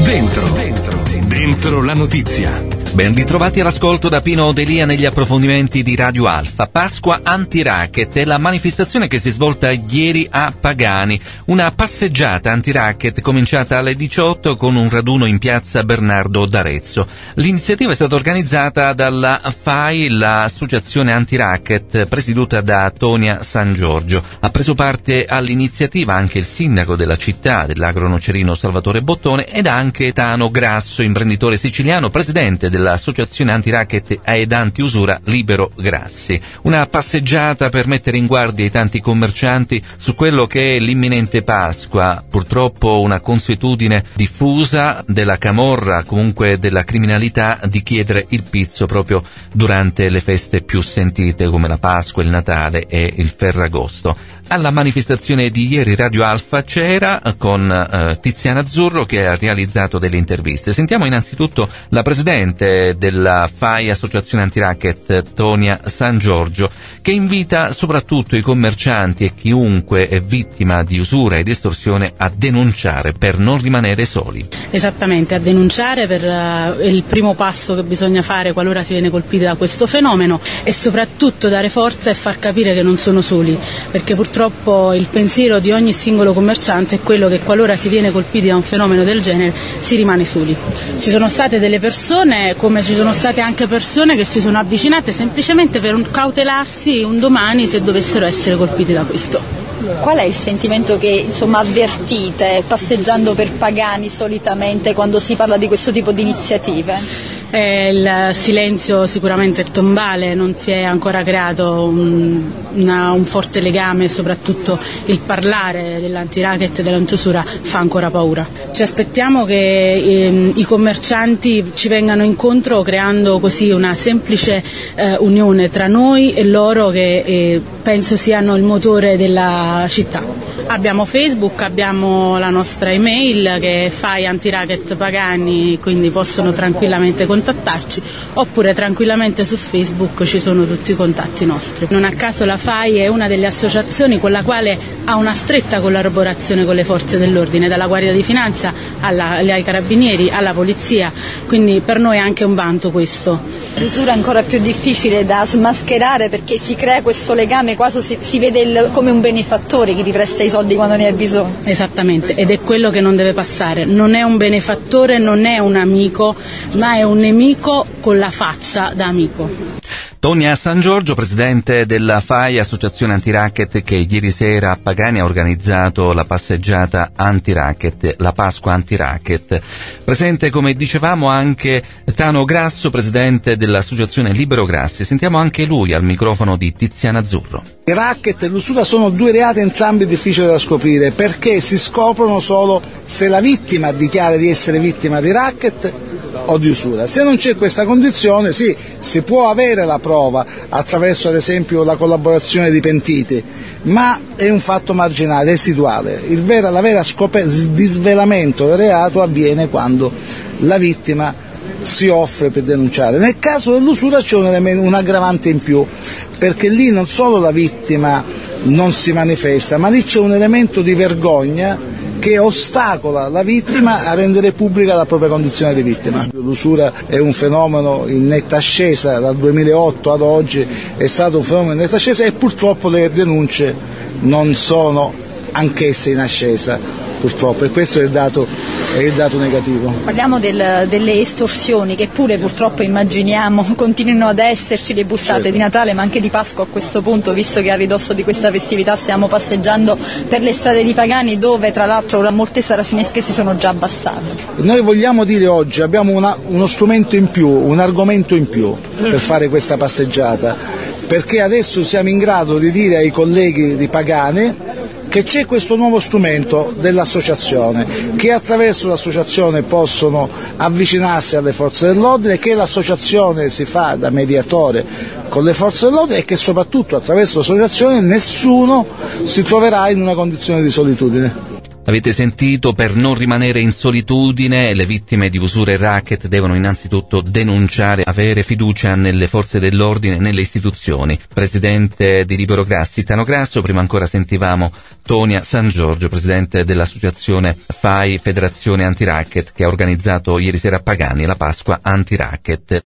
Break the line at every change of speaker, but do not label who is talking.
Dentro la notizia.
Ben ritrovati all'ascolto da Pino Delia negli approfondimenti di Radio Alfa. Pasqua anti-racket è la manifestazione che si è svolta ieri a Pagani. Una passeggiata anti-racket cominciata alle 18 con un raduno in piazza Bernardo d'Arezzo. L'iniziativa è stata organizzata dalla FAI, l'associazione anti-racket, presieduta da Tonia San Giorgio. Ha preso parte all'iniziativa anche il sindaco della città dell'Agro Nocerino Salvatore Bottone ed anche Tano Grasso, imprenditore siciliano, presidente dell'associazione anti-racket ed anti-usura Libero Grassi. Una passeggiata per mettere in guardia i tanti commercianti su quello che è l'imminente Pasqua, purtroppo una consuetudine diffusa della camorra, comunque della criminalità, di chiedere il pizzo proprio durante le feste più sentite come la Pasqua, il Natale e il Ferragosto. Alla manifestazione di ieri Radio Alfa c'era con Tiziana Azzurro, che ha realizzato delle interviste. Sentiamo innanzitutto la presidente della FAI, Associazione Antiracket, Tonia San Giorgio, che invita soprattutto i commercianti e chiunque è vittima di usura ed estorsione a denunciare per non rimanere soli.
Esattamente, a denunciare per il primo passo che bisogna fare qualora si viene colpiti da questo fenomeno, e soprattutto dare forza e far capire che non sono soli, perché purtroppo il pensiero di ogni singolo commerciante è quello che qualora si viene colpiti da un fenomeno del genere si rimane soli. Ci sono state delle persone, come ci sono state anche persone che si sono avvicinate semplicemente per cautelarsi un domani se dovessero essere colpiti da questo.
Qual è il sentimento che avvertite passeggiando per Pagani solitamente quando si parla di questo tipo di iniziative?
Il silenzio sicuramente è tombale, non si è ancora creato un forte legame, soprattutto il parlare dell'antiracket e dell'antiusura fa ancora paura. Ci aspettiamo che i commercianti ci vengano incontro, creando così una semplice unione tra noi e loro, che penso siano il motore della città. Abbiamo Facebook, abbiamo la nostra email che è faiantiracketpagani, quindi possono tranquillamente contattarci, oppure tranquillamente su Facebook ci sono tutti i contatti nostri. Non a caso la FAI è una delle associazioni con la quale ha una stretta collaborazione con le forze dell'ordine, dalla Guardia di Finanza ai Carabinieri alla Polizia, quindi per noi è anche un vanto questo.
L'usura è ancora più difficile da smascherare perché si crea questo legame, quasi si vede come un benefattore che ti presta i soldi quando ne hai bisogno.
Esattamente, ed è quello che non deve passare. Non è un benefattore, non è un amico, ma è un nemico con la faccia da amico.
Tonia San Giorgio, presidente della FAI, Associazione Antiracket, che ieri sera a Pagani ha organizzato la passeggiata antiracket, la Pasqua antiracket. Presente, come dicevamo, anche Tano Grasso, presidente dell'Associazione Libero Grassi. Sentiamo anche lui al microfono di Tiziana Azzurro.
Il racket e l'usura sono due reati entrambi difficili da scoprire, perché si scoprono solo se la vittima dichiara di essere vittima di racket o di usura. Se non c'è questa condizione, sì, si può avere la prova attraverso ad esempio la collaborazione di pentiti, ma è un fatto marginale, residuale. La vera disvelamento del reato avviene quando la vittima si offre per denunciare. Nel caso dell'usura c'è un aggravante in più, perché lì non solo la vittima non si manifesta, ma lì c'è un elemento di vergogna che ostacola la vittima a rendere pubblica la propria condizione di vittima. L'usura è un fenomeno in netta ascesa, dal 2008 ad oggi è stato un fenomeno in netta ascesa, e purtroppo le denunce non sono anch'esse in ascesa, purtroppo, e questo è il dato negativo.
Parliamo delle estorsioni, che pure purtroppo immaginiamo continuino ad esserci, le bussate, certo, di Natale ma anche di Pasqua a questo punto, visto che a ridosso di questa festività stiamo passeggiando per le strade di Pagani, dove tra l'altro molte saracinesche si sono già abbassate.
Noi vogliamo dire oggi, abbiamo uno strumento in più, un argomento in più per fare questa passeggiata, perché adesso siamo in grado di dire ai colleghi di Pagani che c'è questo nuovo strumento dell'associazione, che attraverso l'associazione possono avvicinarsi alle forze dell'ordine, che l'associazione si fa da mediatore con le forze dell'ordine, e che soprattutto attraverso l'associazione nessuno si troverà in una condizione di solitudine.
Avete sentito, per non rimanere in solitudine, le vittime di usura e racket devono innanzitutto denunciare, avere fiducia nelle forze dell'ordine, nelle istituzioni. Presidente di Libero Grassi, Tano Grasso, prima ancora sentivamo Tonia San Giorgio, presidente dell'associazione FAI Federazione Antiracket, che ha organizzato ieri sera a Pagani la Pasqua Antiracket.